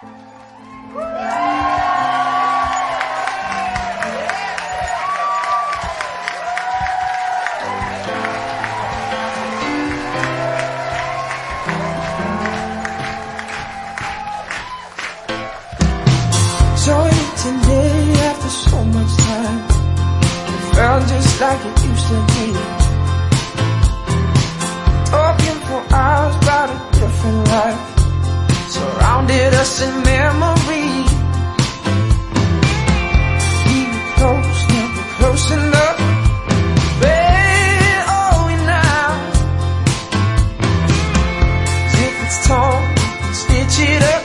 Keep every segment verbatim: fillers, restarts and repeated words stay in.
Saw you today after so much time. It felt just like it used to be. Talking for hours about a different life, surrounded us in memory. We were close, never close enough. Where are we now? If it's torn, stitch it up.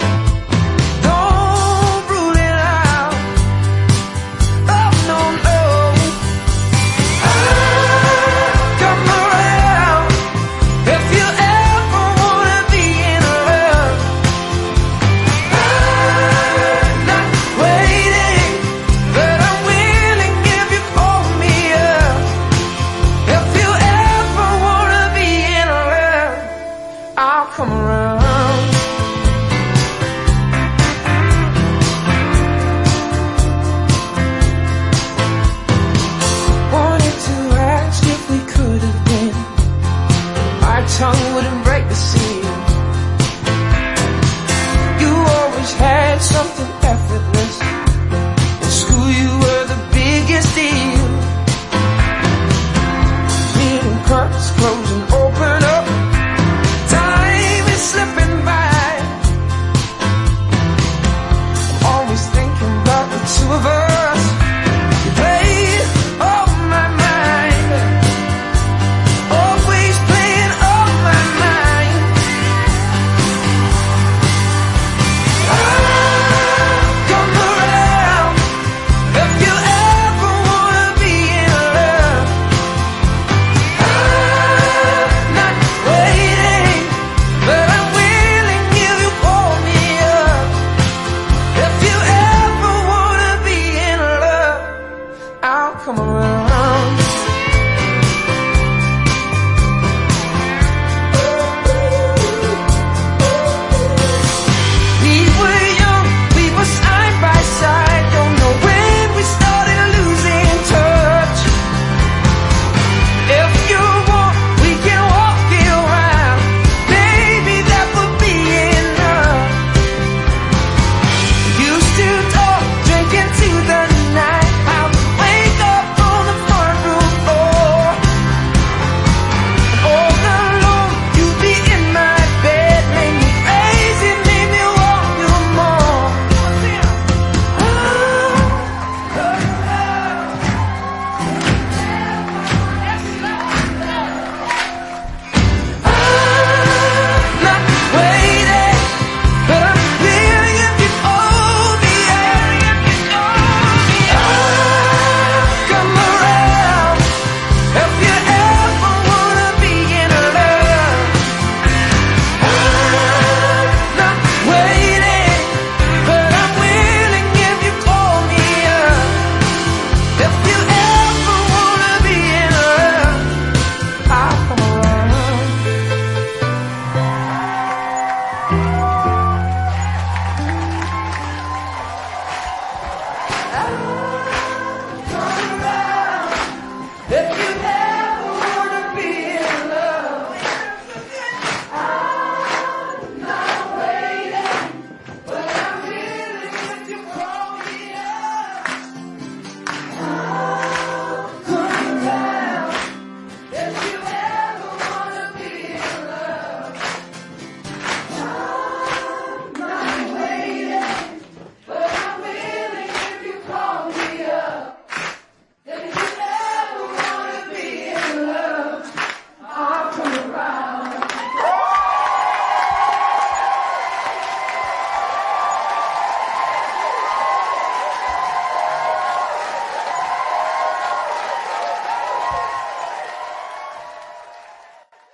Come around. Wanted to ask if we could have been. My tongue wouldn't break the seal. You always had something